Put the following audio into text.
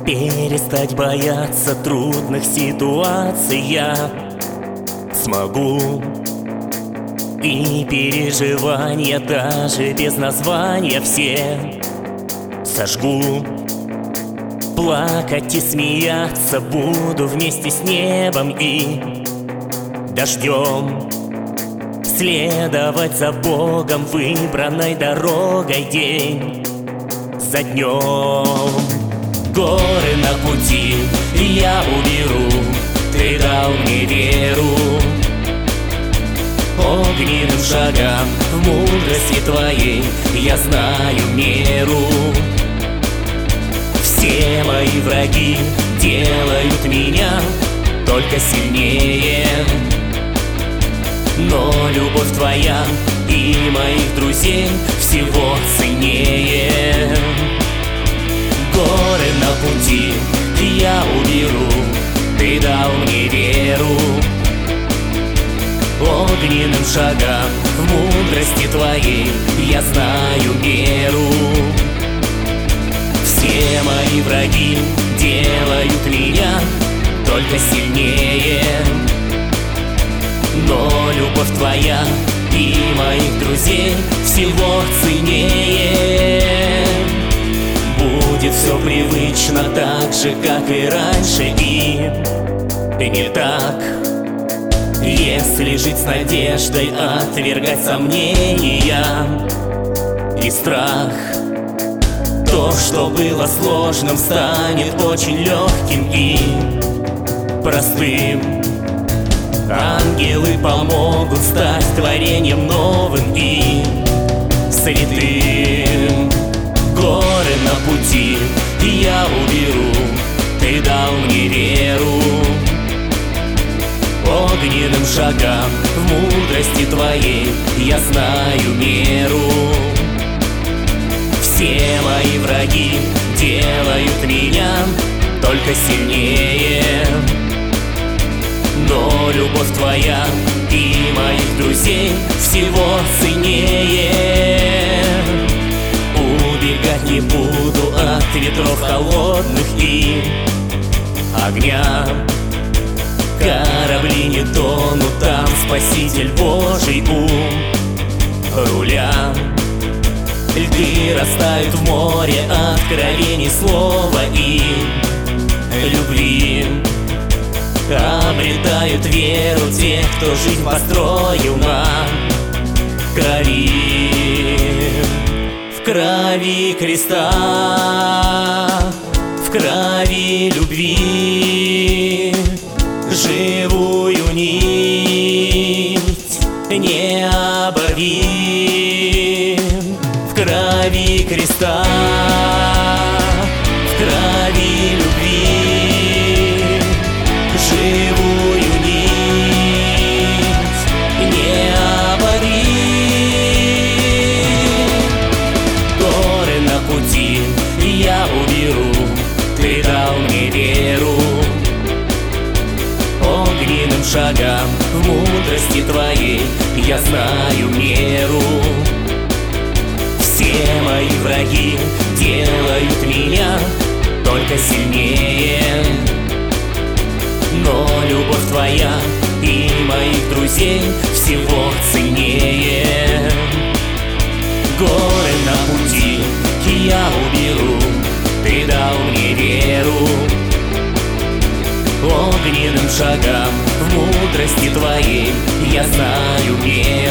Перестать бояться трудных ситуаций я смогу. И переживания даже без названия все сожгу. Плакать и смеяться буду вместе с небом и дождем. Следовать за Богом выбранной дорогой день за днем. Горы на пути я уберу, ты дал мне веру. Огненным шагам в мудрости твоей я знаю меру. Все мои враги делают меня только сильнее, но любовь твоя и моих друзей всего ценнее. Горы на пути я уберу, ты дал мне веру. Огненным шагам в мудрости твоей я знаю меру. Все мои враги делают меня только сильнее, но любовь твоя и моих друзей всего ценнее. Будет все привычно так же, как и раньше, и не так. Если жить с надеждой, отвергать сомнения и страх, то, что было сложным, станет очень легким и простым. Ангелы помогут стать творением новым и святым. Горы на пути я уберу, ты дал мне веру. Огненным шагам в мудрости твоей я знаю меру. Все мои враги делают меня только сильнее, но любовь твоя и моих друзей всего ценнее. Убегать не буду от ветров холодных и огня. Корабли не тонут, там Спаситель Божий у руля. Льды растают в море откровений слова и любви. Обретают веру те, кто жизнь построил на крови. В крови креста, в крови любви живую нить не оборви. В крови креста, в крови любви живую нить не обори. Горы на пути я уберу, ты дал мне веру. Огненным шагам в мудрости твоей я знаю меру. Все мои враги делают меня только сильнее, но любовь твоя и моих друзей всего ценнее. Горы на пути я уберу, ты дал мне веру. Огненным шагам в мудрости твоей я знаю меру.